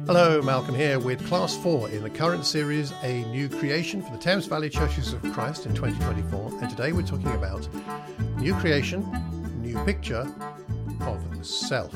Hello, Malcolm here with Class 4 in the current series, A New Creation for the Thames Valley Churches of Christ in 2024. And today we're talking about New Creation, New Picture of Self.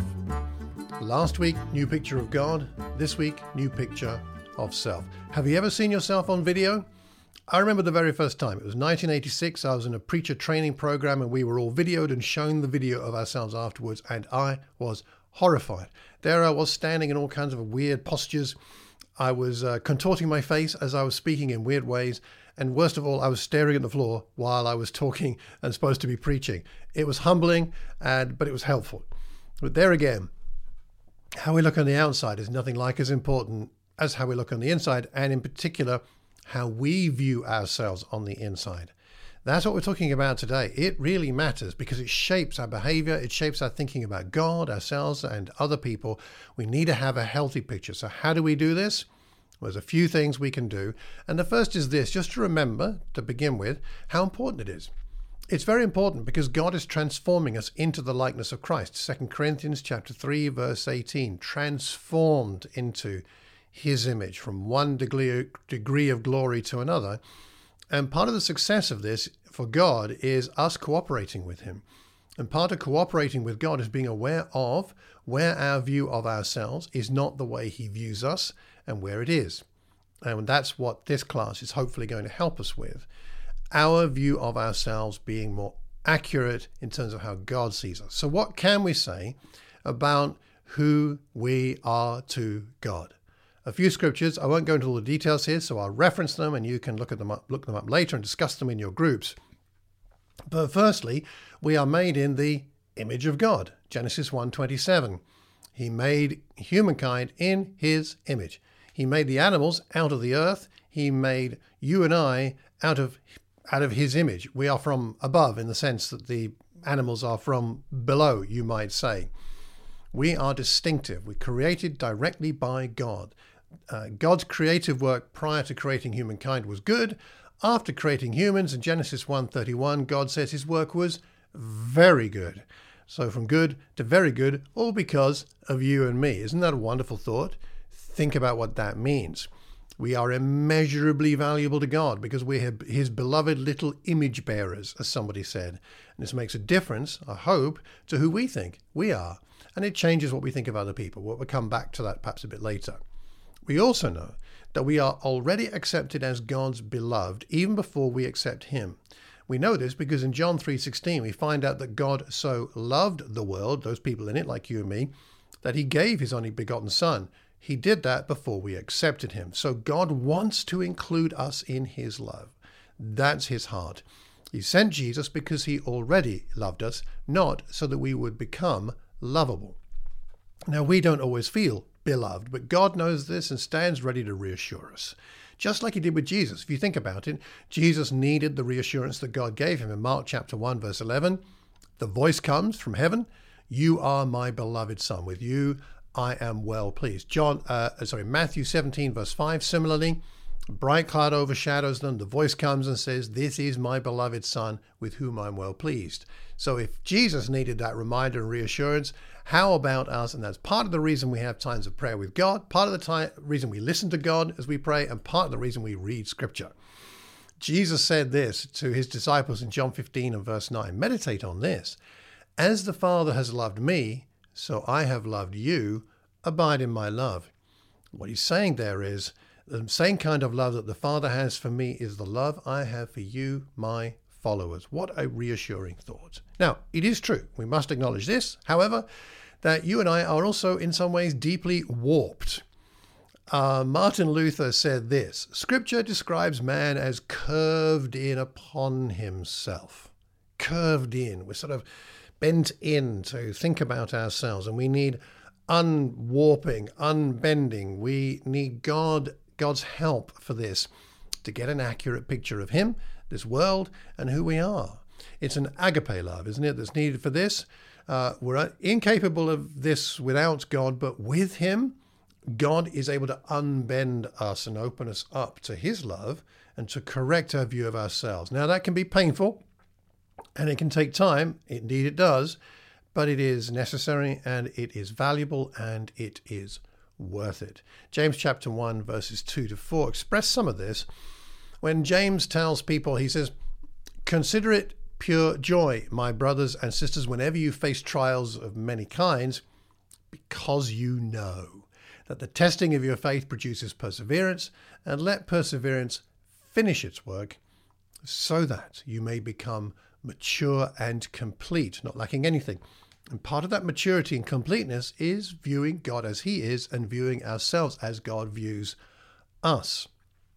Last week, New Picture of God. This week, New Picture of Self. Have you ever seen yourself on video? I remember the very first time. It was 1986. I was in a preacher training program and we were all videoed and shown the video of ourselves afterwards, and I was horrified. There I was standing in all kinds of weird postures. I was contorting my face as I was speaking in weird ways. And worst of all, I was staring at the floor while I was talking and supposed to be preaching. It was humbling, but it was helpful. But there again, how we look on the outside is nothing like as important as how we look on the inside, and in particular, how we view ourselves on the inside. That's what we're talking about today. It really matters because it shapes our behavior. It shapes our thinking about God, ourselves, and other people. We need to have a healthy picture. So how do we do this? Well, there's a few things we can do. And the first is this, just to remember, to begin with, how important it is. It's very important because God is transforming us into the likeness of Christ. 2 Corinthians chapter 3, verse 18, transformed into his image from one degree of glory to another. And part of the success of this for God is us cooperating with him. And part of cooperating with God is being aware of where our view of ourselves is not the way he views us and where it is. And that's what this class is hopefully going to help us with. Our view of ourselves being more accurate in terms of how God sees us. So what can we say about who we are to God? A few scriptures. I won't go into all the details here, so I'll reference them and you can look them up later and discuss them in your groups. But firstly, we are made in the image of God. Genesis 1:27. He made humankind in his image. He made the animals out of the earth. He made you and I out of his image. We are from above in the sense that the animals are from below, you might say. We are distinctive. We're created directly by God. God's creative work prior to creating humankind was good. After creating humans in Genesis 1:31, God says his work was very good. So from good to very good, all because of you and me. Isn't that a wonderful thought? Think about what that means. We are immeasurably valuable to God because we are his beloved little image bearers, as somebody said. And this makes a difference, I hope, to who we think we are. And it changes what we think of other people. We'll come back to that perhaps a bit later. We also know that we are already accepted as God's beloved even before we accept him. We know this because in John 3:16 we find out that God so loved the world, those people in it like you and me, that he gave his only begotten son. He did that before we accepted him. So God wants to include us in his love. That's his heart. He sent Jesus because he already loved us, not so that we would become lovable. Now, we don't always feel beloved, but God knows this and stands ready to reassure us. Just like he did with Jesus. If you think about it, Jesus needed the reassurance that God gave him. In Mark chapter 1, verse 11, the voice comes from heaven, "You are my beloved son. With you I am well pleased." Matthew 17, verse 5, similarly, a bright cloud overshadows them. The voice comes and says, "This is my beloved son with whom I'm well pleased." So if Jesus needed that reminder and reassurance, how about us? And that's part of the reason we have times of prayer with God, part of the reason we listen to God as we pray, and part of the reason we read scripture. Jesus said this to his disciples in John 15 and verse 9. Meditate on this. "As the Father has loved me, so I have loved you. Abide in my love." What he's saying there is, the same kind of love that the Father has for me is the love I have for you, my followers. What a reassuring thought. Now, it is true, we must acknowledge this, however, that you and I are also in some ways deeply warped. Martin Luther said this, "Scripture describes man as curved in upon himself." Curved in. We're sort of bent in to think about ourselves, and we need unwarping, unbending. We need God's help for this, to get an accurate picture of him, this world, and who we are. It's an agape love, isn't it, that's needed for this. We're incapable of this without God, but with him, God is able to unbend us and open us up to his love and to correct our view of ourselves. Now, that can be painful and it can take time. Indeed, it does. But it is necessary and it is valuable and it is worth it. James chapter 1 verses 2 to 4 express some of this when James tells people, he says, "Consider it pure joy, my brothers and sisters, whenever you face trials of many kinds, because you know that the testing of your faith produces perseverance, and let perseverance finish its work, so that you may become mature and complete, not lacking anything." And part of that maturity and completeness is viewing God as he is and viewing ourselves as God views us.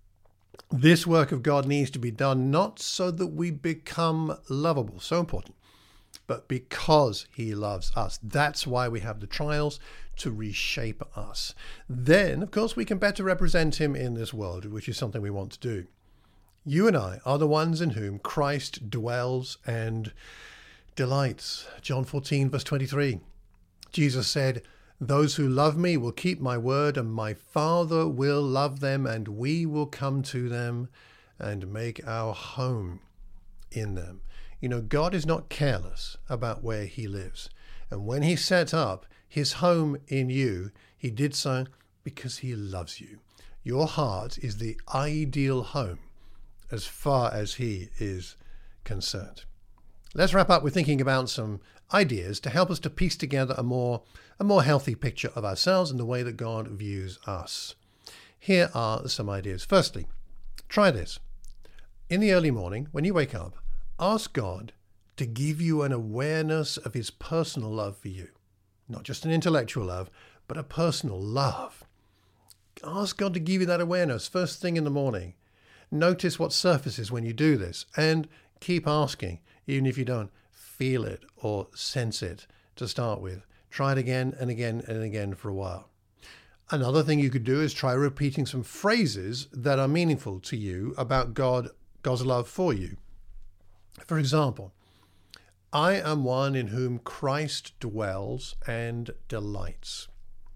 This work of God needs to be done not so that we become lovable, so important, but because he loves us. That's why we have the trials, to reshape us. Then, of course, we can better represent him in this world, which is something we want to do. You and I are the ones in whom Christ dwells and delights. John 14, verse 23. Jesus said, "Those who love me will keep my word, and my Father will love them, and we will come to them and make our home in them." You know, God is not careless about where he lives. And when he set up his home in you, he did so because he loves you. Your heart is the ideal home as far as he is concerned. Let's wrap up with thinking about some ideas to help us to piece together a more healthy picture of ourselves and the way that God views us. Here are some ideas. Firstly, try this. In the early morning, when you wake up, ask God to give you an awareness of his personal love for you. Not just an intellectual love, but a personal love. Ask God to give you that awareness first thing in the morning. Notice what surfaces when you do this, and keep asking, even if you don't feel it or sense it to start with. Try it again and again and again for a while. Another thing you could do is try repeating some phrases that are meaningful to you about God's love for you. For example, "I am one in whom Christ dwells and delights."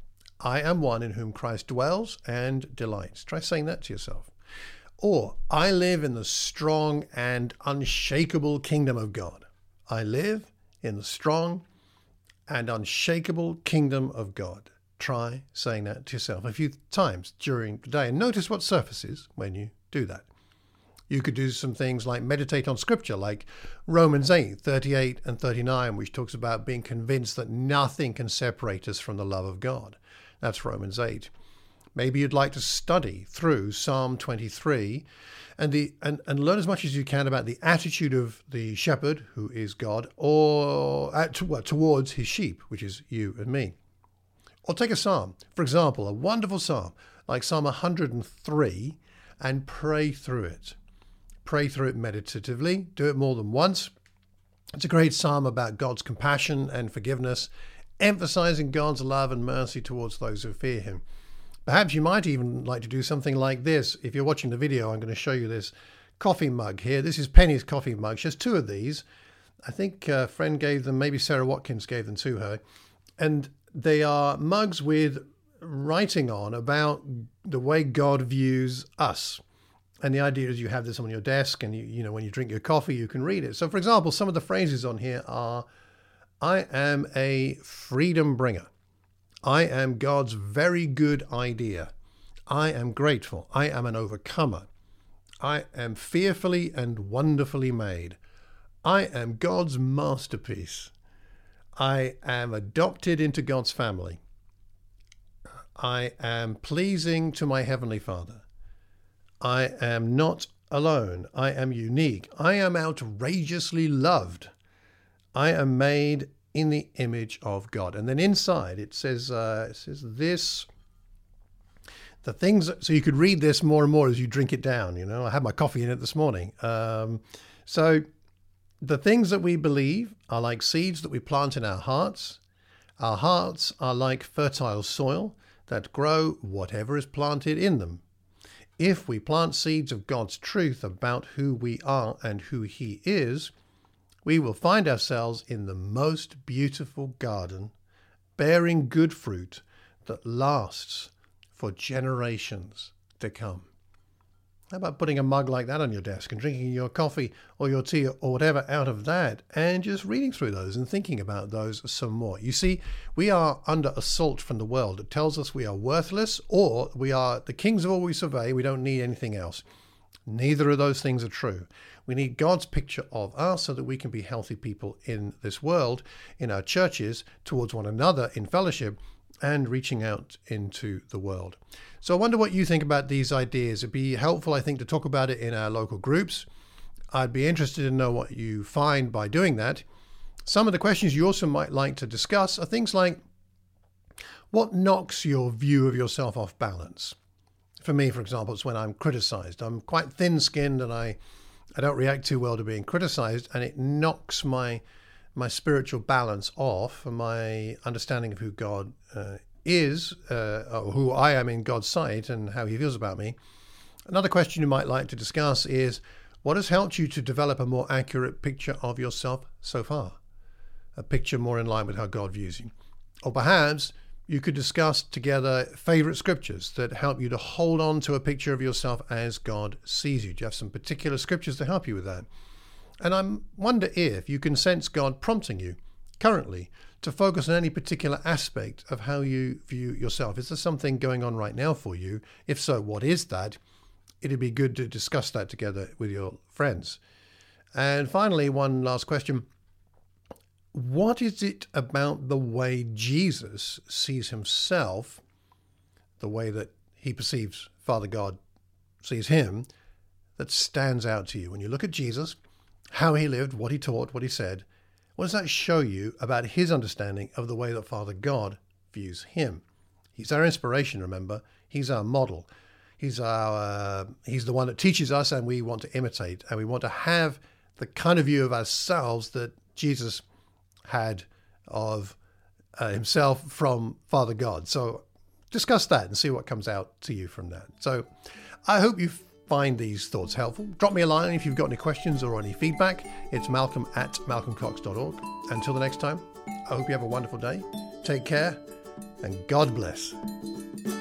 I am one in whom Christ dwells and delights. Try saying that to yourself. Or, "I live in the strong and unshakable kingdom of God." I live in the strong and unshakable kingdom of God. Try saying that to yourself a few times during the day and notice what surfaces when you do that. You could do some things like meditate on scripture, like Romans 8, 38 and 39, which talks about being convinced that nothing can separate us from the love of God. That's Romans 8. Maybe you'd like to study through Psalm 23 and learn as much as you can about the attitude of the shepherd, who is God, or towards his sheep, which is you and me. Or take a psalm, for example, a wonderful psalm like Psalm 103, and pray through it. Pray through it meditatively. Do it more than once. It's a great psalm about God's compassion and forgiveness, emphasizing God's love and mercy towards those who fear him. Perhaps you might even like to do something like this. If you're watching the video, I'm going to show you this coffee mug here. This is Penny's coffee mug. She has two of these. I think a friend gave them, maybe Sarah Watkins gave them to her. And they are mugs with writing on about the way God views us. And the idea is you have this on your desk, and you know when you drink your coffee, you can read it. So, for example, some of the phrases on here are, "I am a freedom bringer. I am God's very good idea. I am grateful. I am an overcomer. I am fearfully and wonderfully made. I am God's masterpiece. I am adopted into God's family. I am pleasing to my Heavenly Father. I am not alone. I am unique. I am outrageously loved. I am made in the image of God." And then inside it says this, the things, so you could read this more and more as you drink it down. You know, I had my coffee in it this morning. So the things that we believe are like seeds that we plant in our hearts. Our hearts are like fertile soil that grow whatever is planted in them. If we plant seeds of God's truth about who we are and who he is, we will find ourselves in the most beautiful garden, bearing good fruit that lasts for generations to come. How about putting a mug like that on your desk and drinking your coffee or your tea or whatever out of that and just reading through those and thinking about those some more? You see, we are under assault from the world. It tells us we are worthless or we are the kings of all we survey. We don't need anything else. Neither of those things are true. We need God's picture of us so that we can be healthy people in this world, in our churches, towards one another in fellowship, and reaching out into the world. So I wonder what you think about these ideas. It'd be helpful, I think, to talk about it in our local groups. I'd be interested to know what you find by doing that. Some of the questions you also might like to discuss are things like, what knocks your view of yourself off balance? For me, for example, it's when I'm criticized. I'm quite thin-skinned and I don't react too well to being criticized, and it knocks my spiritual balance off and my understanding of who God is, or who I am in God's sight and how he feels about me. Another question you might like to discuss is, what has helped you to develop a more accurate picture of yourself so far? A picture more in line with how God views you. Or perhaps you could discuss together favorite scriptures that help you to hold on to a picture of yourself as God sees you. Do you have some particular scriptures to help you with that? And I wonder if you can sense God prompting you currently to focus on any particular aspect of how you view yourself. Is there something going on right now for you? If so, what is that? It'd be good to discuss that together with your friends. And finally, one last question. What is it about the way Jesus sees himself, the way that he perceives Father God sees him, that stands out to you? When you look at Jesus, how he lived, what he taught, what he said, what does that show you about his understanding of the way that Father God views him? He's our inspiration, remember. He's our model. He's the one that teaches us, and we want to imitate, and we want to have the kind of view of ourselves that Jesus had of himself from Father God. So discuss that and see what comes out to you from that. So I hope you find these thoughts helpful. Drop me a line if you've got any questions or any feedback. It's malcolm@malcolmcox.org. Until the next time, I hope you have a wonderful day. Take care and God bless.